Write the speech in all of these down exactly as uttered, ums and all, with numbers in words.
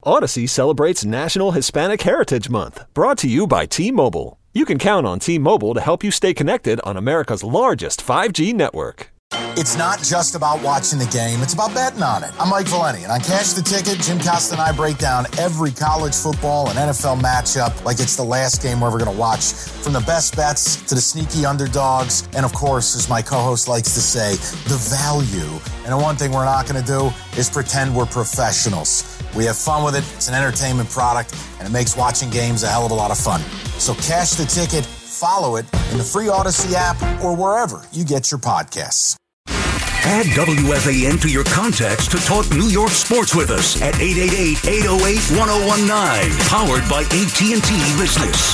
Odyssey celebrates National Hispanic Heritage Month, brought to you by T-Mobile. You can count on T-Mobile to help you stay connected on America's largest five G network. It's not just about watching the game, it's about betting on it. I'm Mike Valeni, and on Cash the Ticket, Jim Costa and I break down every college football and N F L matchup like it's the last game we're ever going to watch. From the best bets to the sneaky underdogs, and of course, as my co-host likes to say, the value. And the one thing we're not going to do is pretend we're professionals. We have fun with it, it's an entertainment product, and it makes watching games a hell of a lot of fun. So Cash the Ticket, follow it in the free Odyssey app or wherever you get your podcasts. Add W F A N to your contacts to talk New York sports with us at eight eight eight, eight oh eight, one oh one nine. Powered by A T and T Business.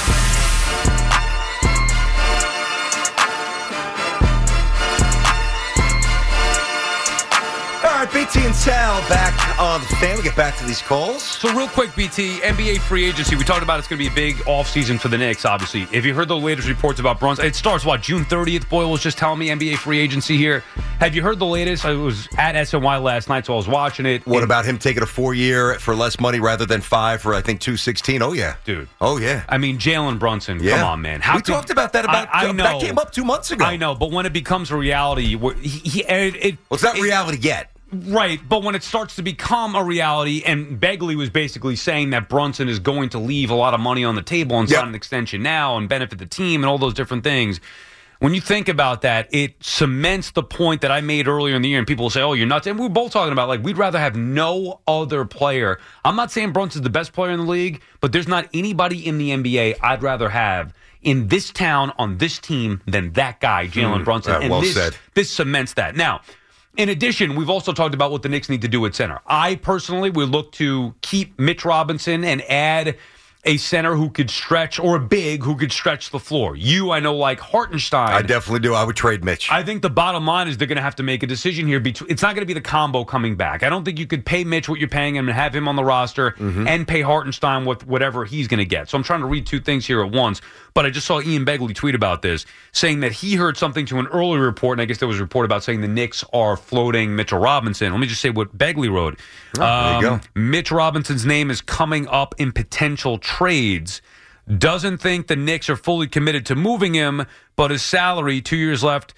All right, B T and Sal back on the fan. We get back to these calls. So real quick, B T, N B A free agency. We talked about it's going to be a big offseason for the Knicks, obviously. If you heard the latest reports about Brunson, it starts, what, June thirtieth? Boyle was just telling me N B A free agency here. Have you heard the latest? I was at S N Y last night, so I was watching it. What it, about him taking a four-year for less money rather than five for, I think, two sixteen? Oh, yeah. Dude. Oh, yeah. I mean, Jalen Brunson, yeah. come on, man. How we could, talked about that. About I, I know. That came up two months ago. I know, but when it becomes a reality, he, he, it, it, well, it's not it, reality yet. Right, but when it starts to become a reality, and Begley was basically saying that Brunson is going to leave a lot of money on the table and yep. sign an extension now and benefit the team and all those different things, when you think about that, it cements the point that I made earlier in the year, and people will say, oh, you're nuts. And we were both talking about, like, we'd rather have no other player. I'm not saying Brunson's the best player in the league, but there's not anybody in the N B A I'd rather have in this town on this team than that guy, Jalen mm, Brunson. Uh, and well this, said. this cements that. Now, in addition, we've also talked about what the Knicks need to do at center. I personally would look to keep Mitch Robinson and add a center who could stretch, or a big who could stretch the floor. You, I know, like Hartenstein. I definitely do. I would trade Mitch. I think the bottom line is they're going to have to make a decision here. Between, it's not going to be the combo coming back. I don't think you could pay Mitch what you're paying him and have him on the roster mm-hmm. and pay Hartenstein with whatever he's going to get. So I'm trying to read two things here at once. But I just saw Ian Begley tweet about this, saying that he heard something to an earlier report, and I guess there was a report about saying the Knicks are floating Mitchell Robinson. Let me just say what Begley wrote. Oh, um, there you go. Mitch Robinson's name is coming up in potential trades. Doesn't think the Knicks are fully committed to moving him, but his salary, two years left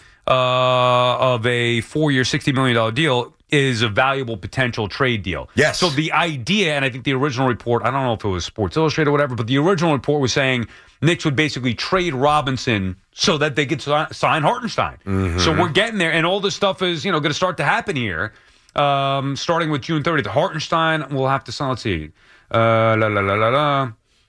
uh, of a four-year, sixty million dollars deal, is a valuable potential trade deal. Yes. So the idea, and I think the original report, I don't know if it was Sports Illustrated or whatever, but the original report was saying Knicks would basically trade Robinson so that they could sign Hartenstein. Mm-hmm. So we're getting there, and all this stuff is, you know, going to start to happen here, um, starting with June thirtieth. Hartenstein will have to sign, let's see, uh, la la la la la.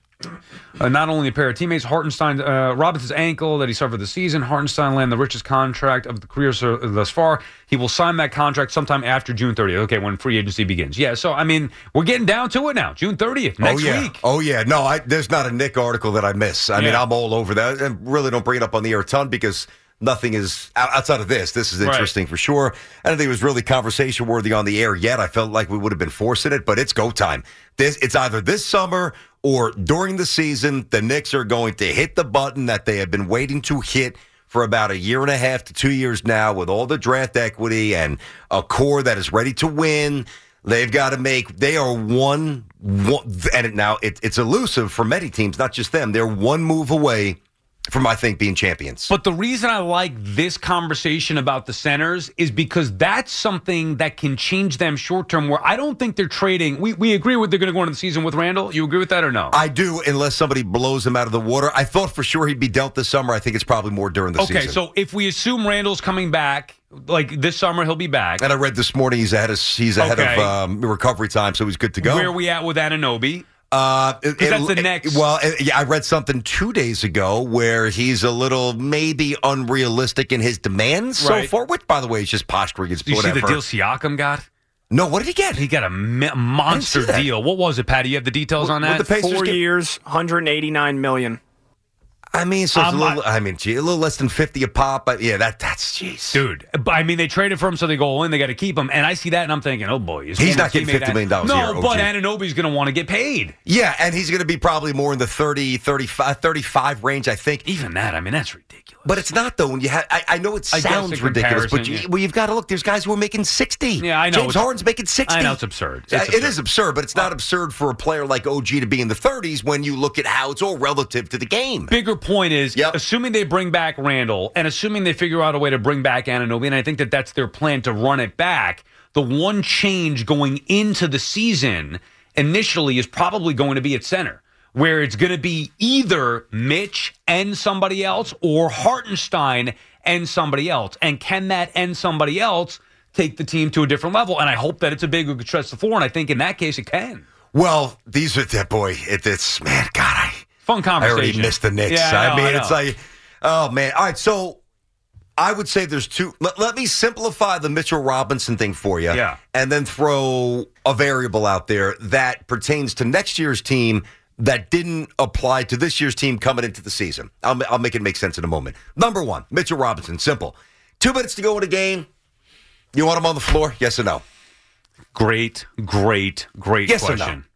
Uh, not only a pair of teammates, Hartenstein, uh, Robinson's ankle that he suffered the season. Hartenstein landed the richest contract of the career so, thus far. He will sign that contract sometime after June thirtieth. Okay, when free agency begins. Yeah, so I mean, we're getting down to it now. June thirtieth, next oh, yeah. week. Oh yeah, no, I, there's not a Nick article that I miss. I yeah. mean, I'm all over that, and really don't bring it up on the air a ton because nothing is outside of this. This is interesting right. for sure. I don't think it was really conversation worthy on the air yet. I felt like we would have been forcing it, but it's go time. This, it's either this summer or during the season. The Knicks are going to hit the button that they have been waiting to hit for about a year and a half to two years now, with all the draft equity and a core that is ready to win. They've got to make, they are one, one and now it, it's elusive for many teams, not just them. They're one move away from, I think, being champions. But the reason I like this conversation about the centers is because that's something that can change them short term, where I don't think they're trading. We we agree with they're going to go into the season with Randall. You agree with that or no? I do, unless somebody blows him out of the water. I thought for sure he'd be dealt this summer. I think it's probably more during the okay, season. Okay, so if we assume Randall's coming back, like this summer he'll be back. And I read this morning he's ahead of, he's ahead okay. of um, recovery time, so he's good to go. Where are we at with Anunoby? Uh, it, that's the next. Well, it, yeah, I read something two days ago where he's a little maybe unrealistic in his demands right. so far. Which, by the way, is just posturing. It's Do you whatever. see the deal Siakam got? No, what did he get? He got a me- monster deal. What was it, Patty? You have the details what, on that? The Pacers Four get? years, one hundred eighty-nine million dollars. I mean, so it's Um, a little. I- I mean, gee, a little less than fifty a pop, but yeah, that that's jeez, Dude, but I mean, they traded for him, so they go all in. They got to keep him, and I see that, and I'm thinking, oh boy, his He's former not getting teammate fifty million dollars no, a year, O G. but Anunoby's going to want to get paid. Yeah, and he's going to be probably more in the thirty, thirty-five, thirty-five range, I think. Even that, I mean, that's ridiculous. But it's not though. When you have, I, I know it I guess sounds in ridiculous, but comparison, you, yeah. well, you've got to look. There's guys who are making sixty. Yeah, I know. James It's- Harden's making sixty. I know it's absurd. It's Uh, absurd. It is absurd, but it's not absurd for a player like O G to be in the thirties when you look at how it's all relative to the game. Bigger point is, Yep. assuming they bring back Randall and assuming they figure out a way to bring back Anunoby, and I think that that's their plan to run it back, the one change going into the season initially is probably going to be at center, where it's going to be either Mitch and somebody else or Hartenstein and somebody else. And can that and somebody else take the team to a different level? And I hope that it's a big who can stretch the floor, and I think in that case it can. Well, these are that boy. It, it's man, God, I, Fun I conversation. already missed the Knicks. Yeah, I, know, I mean, I it's know. like, oh man. All right, so I would say there's two. Let, let me simplify the Mitchell Robinson thing for you. Yeah. And then throw a variable out there that pertains to next year's team that didn't apply to this year's team coming into the season. I'll, I'll make it make sense in a moment. Number one, Mitchell Robinson. Simple. Two minutes to go in a game. You want him on the floor? Yes or no? Great, great, great Yes or no? question.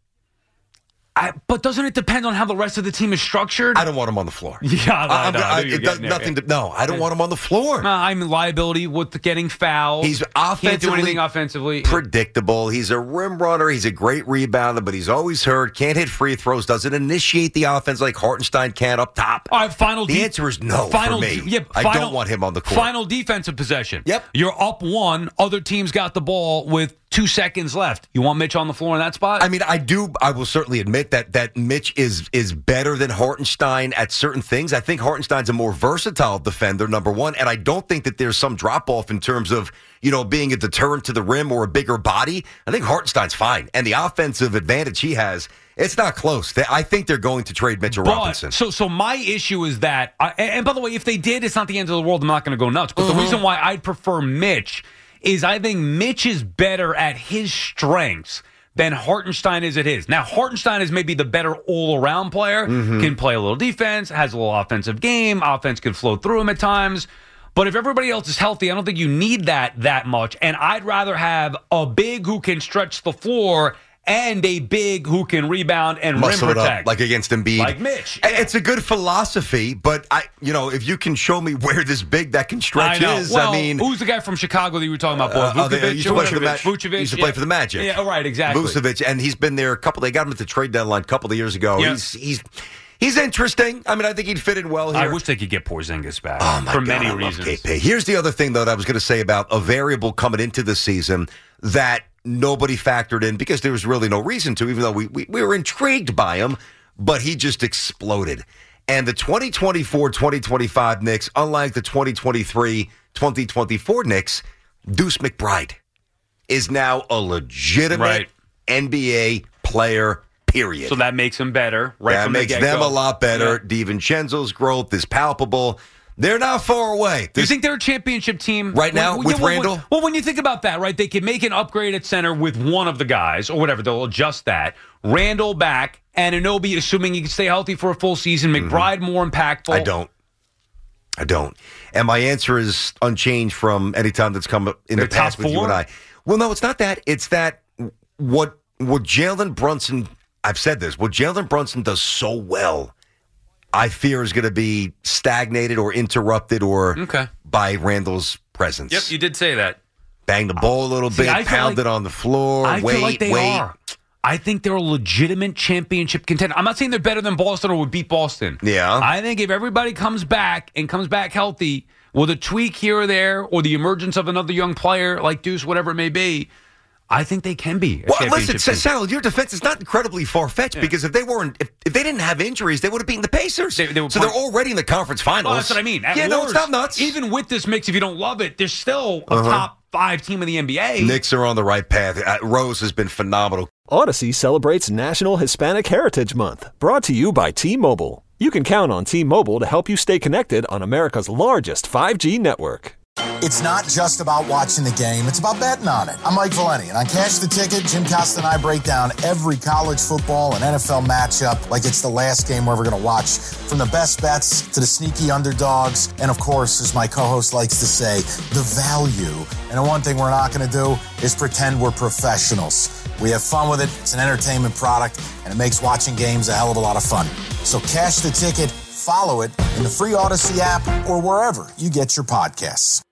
I, but doesn't it depend on how the rest of the team is structured? I don't want him on the floor. Yeah, I, I, I'm- know, I I- knew you were it does getting there, nothing yeah. to. No, I don't want him on the floor. No, I'm liability with getting fouled. He's Can't do offensively anything offensively. predictable. He's a rim runner. He's a great rebounder, but he's always hurt. Can't hit free throws. Doesn't initiate the offense like Hartenstein can up top. All right, final. The de- answer is no final, for me. de- yeah, I final- don't want him on the court. Final defensive possession. Yep. You're up one. Other teams got the ball with two seconds left. You want Mitch on the floor in that spot? I mean, I do. I will certainly admit that that Mitch is is better than Hartenstein at certain things. I think Hartenstein's a more versatile defender, number one, and I don't think that there's some drop off in terms of you know being a deterrent to the rim or a bigger body. I think Hartenstein's fine, and the offensive advantage he has, it's not close. I think they're going to trade Mitchell But, Robinson. So, so my issue is that, I, and and by the way, if they did, it's not the end of the world. I'm not going to go nuts. But Mm-hmm. the reason why I'd prefer Mitch is I think Mitch is better at his strengths than Hartenstein is at his. Now, Hartenstein is maybe the better all-around player, Mm-hmm. can play a little defense, has a little offensive game, offense can flow through him at times. But if everybody else is healthy, I don't think you need that that much. And I'd rather have a big who can stretch the floor and a big who can rebound and Muscle rim it protect. up like against Embiid, Like Mitch, And yeah. It's a good philosophy, but I, you know, if you can show me where this big that can stretch I know. is, Well, I mean, who's the guy from Chicago that you were talking about? Uh, Boy, uh, they- Vucevic used or to play for the whatever? Ma- Vucevic, used to yeah. play for the Magic. Yeah, right, exactly. Vucevic, and he's been there a couple. They got him at the trade deadline a couple of years ago. Yeah. He's he's he's interesting. I mean, I think he'd fit in well here. I wish they could get Porzingis back Oh my for God, many I love reasons. K P. Here's the other thing, though, that I was going to say about a variable coming into the season that nobody factored in because there was really no reason to, even though we, we, we were intrigued by him, but he just exploded. And the twenty twenty-four twenty twenty-five Knicks, unlike the twenty twenty-three twenty twenty-four Knicks, Deuce McBride is now a legitimate Right. N B A player, period. So that makes him better, right That from makes the them get-go. a lot better. Yeah. DiVincenzo's growth is palpable. They're not far away. Do you This- think they're a championship team Right now Well, with yeah, well, Randall? Well, well, when you think about that, right, they could make an upgrade at center with one of the guys or whatever. They'll adjust that. Randall back, Anunoby, assuming he can stay healthy for a full season. McBride more impactful. I don't. I don't. And my answer is unchanged from any time that's come in They're the past top with you four? and I. Well, no, it's not that. It's that what what Jalen Brunson, I've said this, what Jalen Brunson does so well, I fear is going to be stagnated or interrupted or Okay. by Randall's presence. Yep, you did say that. Bang the ball a little See, bit, I feel pound like- it on the floor, I wait, feel like they wait. are. I think they're a legitimate championship contender. I'm not saying they're better than Boston or would beat Boston. Yeah. I think if everybody comes back and comes back healthy with a tweak here or there or the emergence of another young player like Deuce, whatever it may be, I think they can be a Well, championship listen, team. Sal, your defense is not incredibly far-fetched because if they weren't, if, if they didn't have injuries, they would have beaten the Pacers. They- they were so pro- they're already in the conference finals. Well, that's what I mean. At yeah, no, it's worst, not nuts. Even with this mix, if you don't love it, there's still a Uh-huh. top five team in the N B A. Knicks are on the right path. Uh, Rose has been phenomenal. Odyssey celebrates National Hispanic Heritage Month, brought to you by T-Mobile. You can count on T-Mobile to help you stay connected on America's largest five G network. It's not just about watching the game, it's about betting on it. I'm Mike Valeni, and on Cash the Ticket, Jim Costa and I break down every college football and N F L matchup like it's the last game we're going to watch, from the best bets to the sneaky underdogs, and of course, as my co-host likes to say, the value. And the one thing we're not going to do is pretend we're professionals. We have fun with it, it's an entertainment product, and it makes watching games a hell of a lot of fun. So Cash the Ticket, follow it in the free Odyssey app or wherever you get your podcasts.